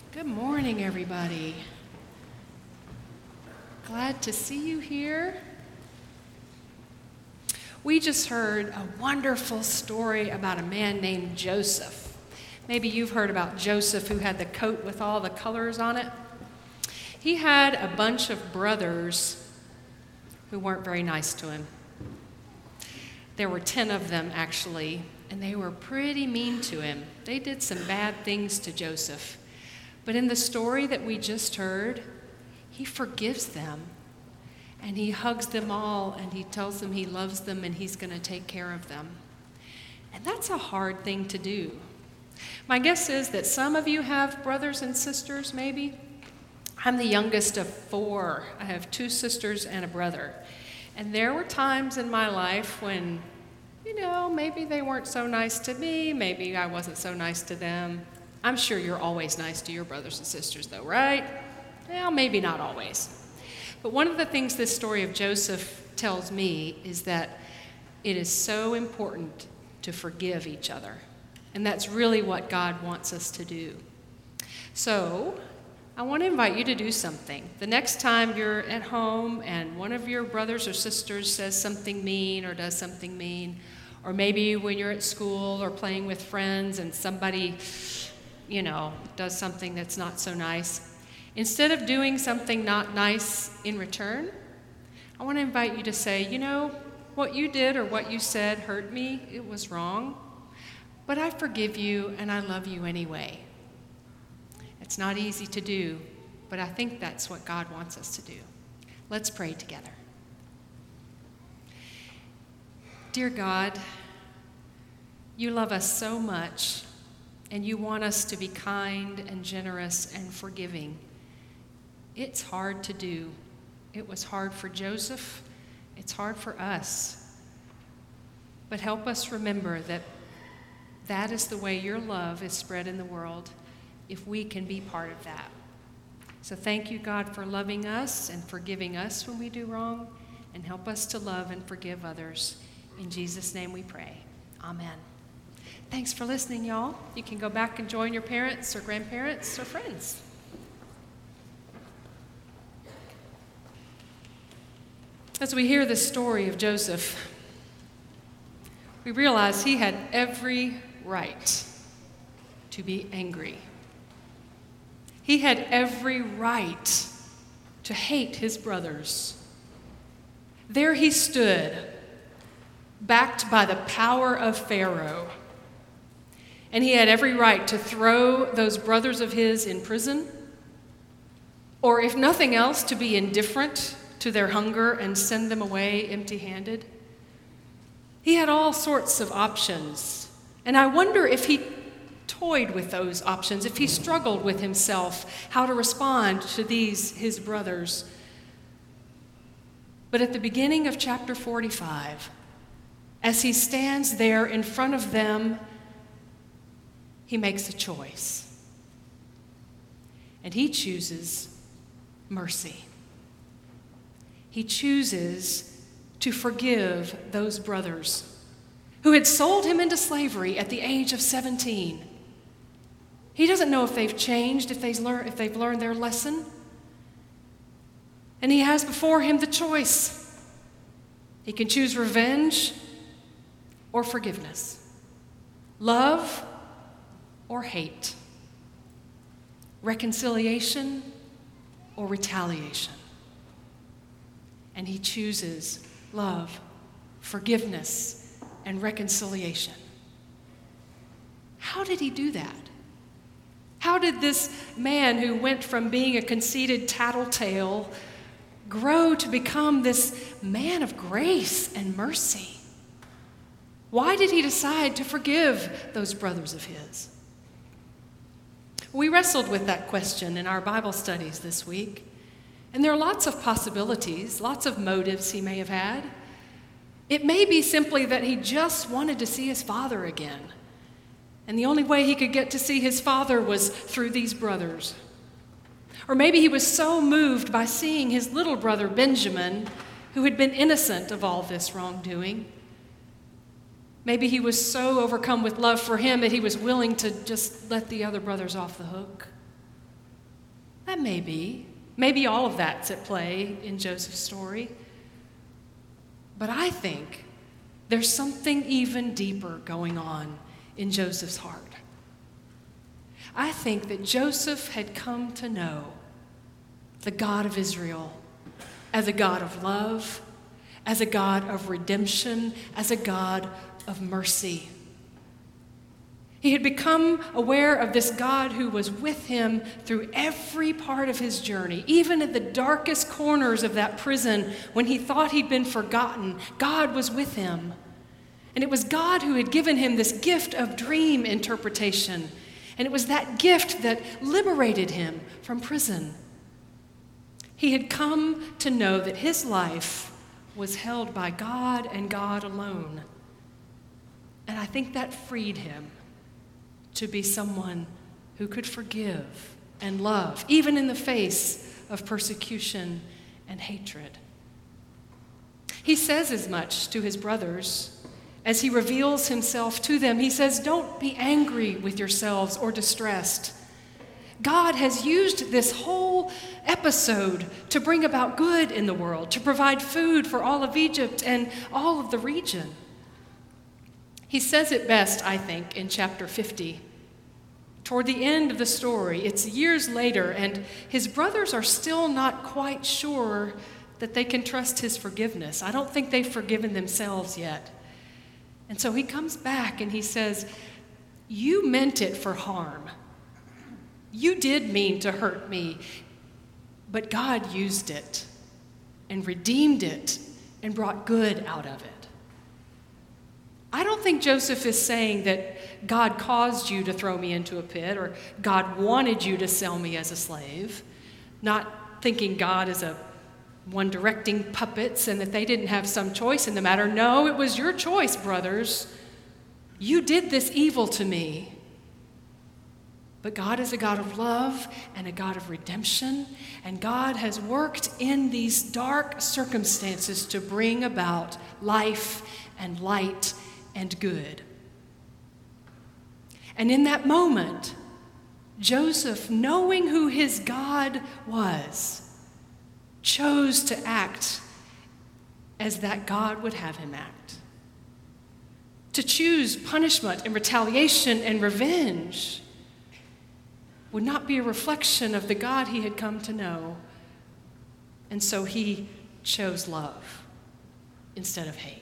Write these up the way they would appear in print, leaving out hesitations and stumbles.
Good morning, everybody. Glad to see you here. We just heard a wonderful story about a man named Joseph. Maybe you've heard about Joseph, who had the coat with all the colors on it. He had a bunch of brothers who weren't very nice to him. There were 10 of them, actually, and they were pretty mean to him. They did some bad things to Joseph. But in the story that we just heard, he forgives them, and he hugs them all, and he tells them he loves them, and he's going to take care of them. And that's a hard thing to do. My guess is that some of you have brothers and sisters, maybe. I'm the youngest of 4. I have 2 sisters and a brother. And there were times in my life when, maybe they weren't so nice to me, maybe I wasn't so nice to them. I'm sure you're always nice to your brothers and sisters, though, right? Well, maybe not always. But one of the things this story of Joseph tells me is that it is so important to forgive each other. And that's really what God wants us to do. So I want to invite you to do something. The next time you're at home and one of your brothers or sisters says something mean or does something mean, or maybe when you're at school or playing with friends and somebody does something that's not so nice, instead of doing something not nice in return, I want to invite you to say, what you did or what you said hurt me, it was wrong, but I forgive you and I love you anyway. It's not easy to do, but I think that's what God wants us to do. Let's pray together. Dear God, you love us so much, and you want us to be kind and generous and forgiving. It's hard to do. It was hard for Joseph. It's hard for us. But help us remember that that is the way your love is spread in the world, if we can be part of that. So thank you, God, for loving us and forgiving us when we do wrong, and help us to love and forgive others. In Jesus' name we pray. Amen. Thanks for listening, y'all. You can go back and join your parents or grandparents or friends. As we hear the story of Joseph, we realize he had every right to be angry. He had every right to hate his brothers. There he stood, backed by the power of Pharaoh. And he had every right to throw those brothers of his in prison, or if nothing else, to be indifferent to their hunger and send them away empty-handed. He had all sorts of options, and I wonder if he toyed with those options, if he struggled with himself how to respond to these, his brothers. But at the beginning of chapter 45, as he stands there in front of them, he makes a choice. And he chooses mercy. He chooses to forgive those brothers who had sold him into slavery at the age of 17. He doesn't know if they've changed, if they've learned their lesson. And he has before him the choice. He can choose revenge or forgiveness, love or hate, reconciliation or retaliation. And he chooses love, forgiveness, and reconciliation. How did he do that? How did this man who went from being a conceited tattletale grow to become this man of grace and mercy? Why did he decide to forgive those brothers of his? We wrestled with that question in our Bible studies this week, and there are lots of possibilities, lots of motives he may have had. It may be simply that he just wanted to see his father again, and the only way he could get to see his father was through these brothers. Or maybe he was so moved by seeing his little brother Benjamin, who had been innocent of all this wrongdoing. Maybe he was so overcome with love for him that he was willing to just let the other brothers off the hook. That may be. Maybe all of that's at play in Joseph's story. But I think there's something even deeper going on in Joseph's heart. I think that Joseph had come to know the God of Israel as a God of love, as a God of redemption, as a God of mercy. He had become aware of this God who was with him through every part of his journey, even at the darkest corners of that prison when he thought he'd been forgotten. God was with him. And it was God who had given him this gift of dream interpretation. And it was that gift that liberated him from prison. He had come to know that his life was held by God and God alone. And I think that freed him to be someone who could forgive and love, even in the face of persecution and hatred. He says as much to his brothers as he reveals himself to them. He says, "Don't be angry with yourselves or distressed. God has used this whole episode to bring about good in the world, to provide food for all of Egypt and all of the region." He says it best, I think, in chapter 50. Toward the end of the story, it's years later, and his brothers are still not quite sure that they can trust his forgiveness. I don't think they've forgiven themselves yet. And so he comes back and he says, "You meant it for harm. You did mean to hurt me, but God used it and redeemed it and brought good out of it." I don't think Joseph is saying that God caused you to throw me into a pit or God wanted you to sell me as a slave, not thinking God is a one directing puppets and that they didn't have some choice in the matter. No, it was your choice, brothers. You did this evil to me. But God is a God of love and a God of redemption, and God has worked in these dark circumstances to bring about life and light and good. And in that moment, Joseph, knowing who his God was, chose to act as that God would have him act. To choose punishment and retaliation and revenge would not be a reflection of the God he had come to know. And so he chose love instead of hate.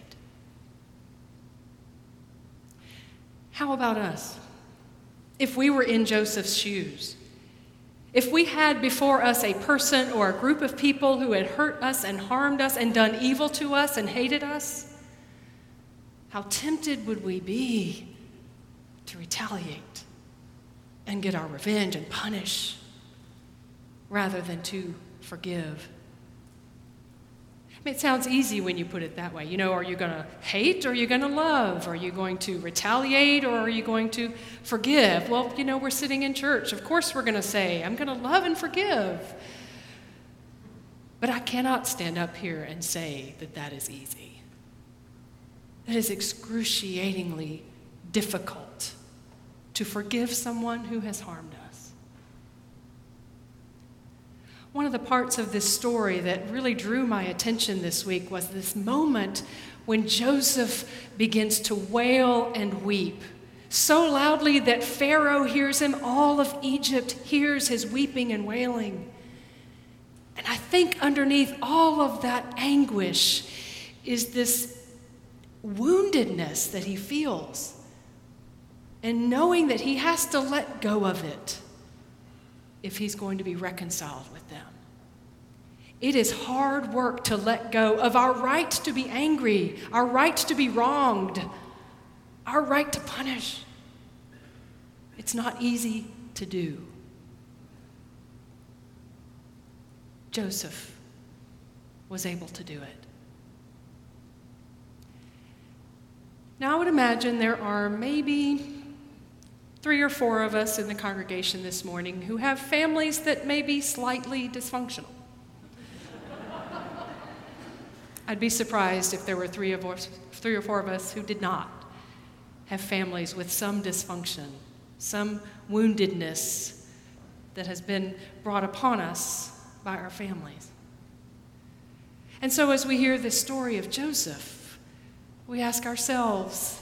How about us? If we were in Joseph's shoes, if we had before us a person or a group of people who had hurt us and harmed us and done evil to us and hated us, how tempted would we be to retaliate and get our revenge and punish rather than to forgive? I mean, it sounds easy when you put it that way. You know, are you going to hate or are you going to love? Are you going to retaliate or are you going to forgive? Well, you know, we're sitting in church. Of course we're going to say, I'm going to love and forgive. But I cannot stand up here and say that that is easy. It is excruciatingly difficult to forgive someone who has harmed us. One of the parts of this story that really drew my attention this week was this moment when Joseph begins to wail and weep so loudly that Pharaoh hears him, all of Egypt hears his weeping and wailing. And I think underneath all of that anguish is this woundedness that he feels, and knowing that he has to let go of it if he's going to be reconciled with them. It is hard work to let go of our right to be angry, our right to be wronged, our right to punish. It's not easy to do. Joseph was able to do it. Now, I would imagine there are maybe 3 or 4 of us in the congregation this morning who have families that may be slightly dysfunctional. I'd be surprised if there were 3 or 4 of us who did not have families with some dysfunction, some woundedness that has been brought upon us by our families. And so as we hear this story of Joseph, we ask ourselves,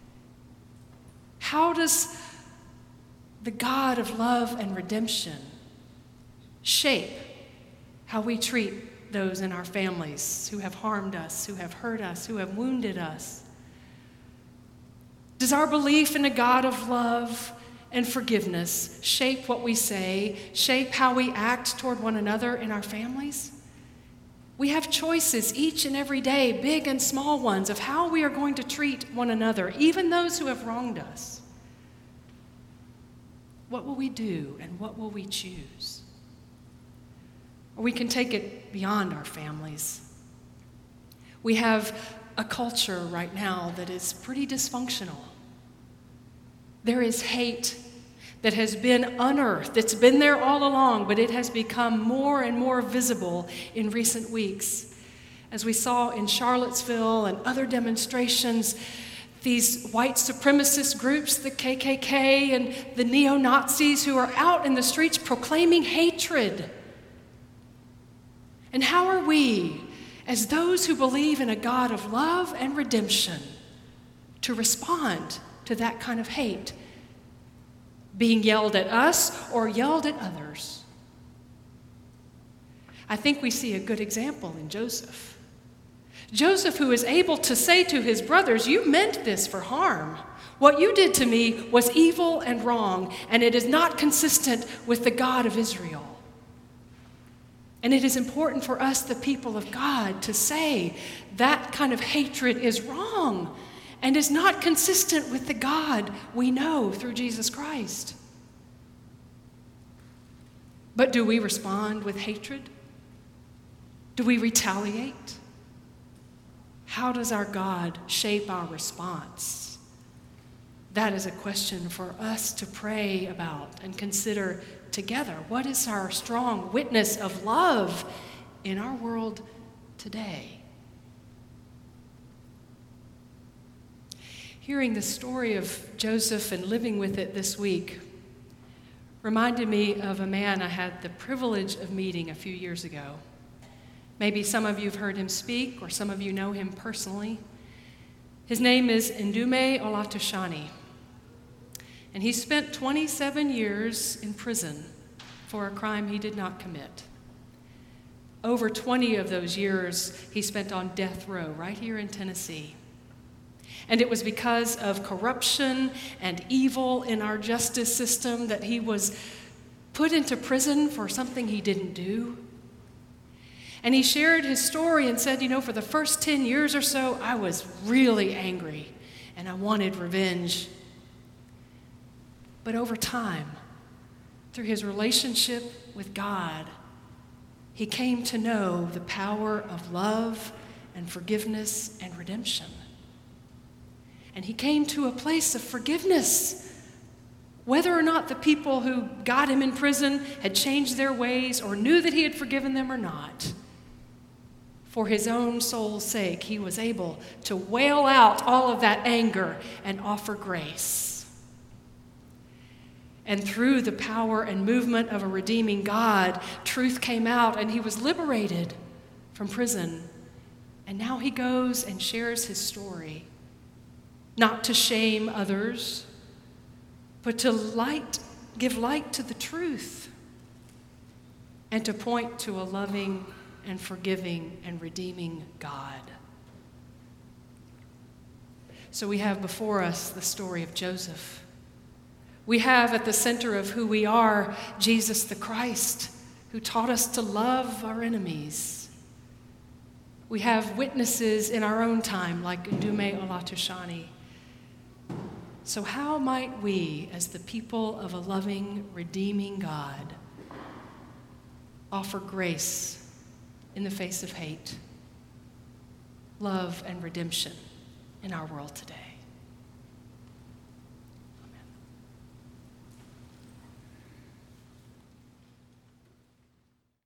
how does the God of love and redemption shape how we treat those in our families who have harmed us, who have hurt us, who have wounded us? Does our belief in a God of love and forgiveness shape what we say, shape how we act toward one another in our families? We have choices each and every day, big and small ones, of how we are going to treat one another, even those who have wronged us. What will we do and what will we choose? Or we can take it beyond our families. We have a culture right now that is pretty dysfunctional. There is hate that has been unearthed. It's been there all along, but it has become more and more visible in recent weeks. As we saw in Charlottesville and other demonstrations, these white supremacist groups, the KKK and the neo-Nazis, who are out in the streets proclaiming hatred. And how are we, as those who believe in a God of love and redemption, to respond to that kind of hate being yelled at us or yelled at others? I think we see a good example in Joseph. Joseph, who is able to say to his brothers, "You meant this for harm. What you did to me was evil and wrong, and it is not consistent with the God of Israel." And it is important for us, the people of God, to say that kind of hatred is wrong and is not consistent with the God we know through Jesus Christ. But do we respond with hatred? Do we retaliate? How does our God shape our response? That is a question for us to pray about and consider together. What is our strong witness of love in our world today? Hearing the story of Joseph and living with it this week reminded me of a man I had the privilege of meeting a few years ago. Maybe some of you have heard him speak, or some of you know him personally. His name is Ndume Olutoshani, and he spent 27 years in prison for a crime he did not commit. Over 20 of those years he spent on death row right here in Tennessee. And it was because of corruption and evil in our justice system that he was put into prison for something he didn't do. And he shared his story and said, for the first 10 years or so, I was really angry and I wanted revenge. But over time, through his relationship with God, he came to know the power of love and forgiveness and redemption. And he came to a place of forgiveness, whether or not the people who got him in prison had changed their ways or knew that he had forgiven them or not. For his own soul's sake, he was able to wail out all of that anger and offer grace. And through the power and movement of a redeeming God, truth came out and he was liberated from prison. And now he goes and shares his story, not to shame others, but to give light to the truth and to point to a loving and forgiving and redeeming God. So we have before us the story of Joseph. We have at the center of who we are Jesus the Christ, who taught us to love our enemies. We have witnesses in our own time like Ndume Olutoshani. So how might we, as the people of a loving, redeeming God, offer grace in the face of hate, love, and redemption in our world today?